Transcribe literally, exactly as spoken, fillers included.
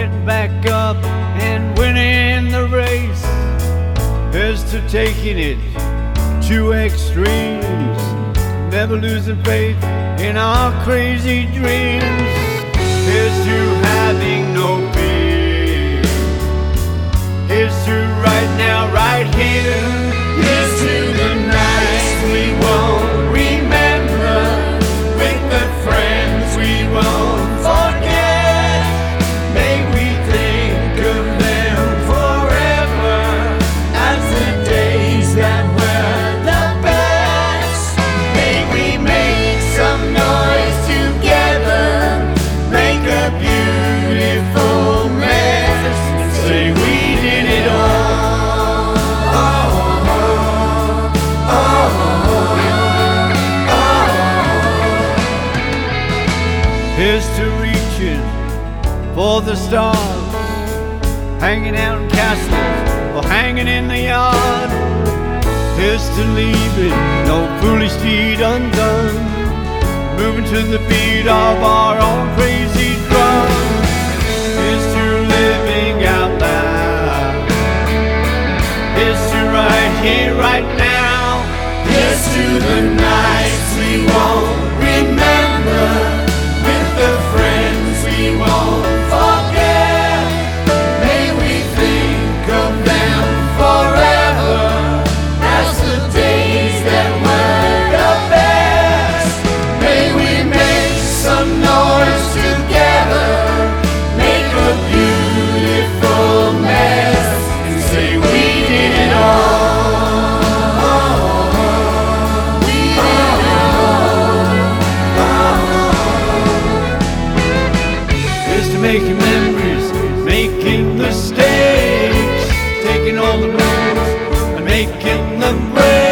getting back up and winning the race. Here's to taking it to extremes, never losing faith in our crazy dreams. Here's to having no fear. Here's to right now, right here. Here's to the nights we won't remember, with the friends we won't forget. May we think of them forever as the days that were the best. May we make some noise together, make a beautiful mess, and say we did it all. Oh, oh, oh, oh. Here's to reaching for the stars, hanging out in castles or hanging in the yard. Here's to leaving no foolish deed undone, moving to the beat of our own crazy drum. Here's to living out loud. Here's to right here, right now. Here's to the nights we won't remember, with the friends we won't forget. May we think of them forever as the days that were the best. May we make some noise together, make a beautiful mess, and say we did it all. We did it all. Here's to making memories, making mistakes, taking all the roads and making them break.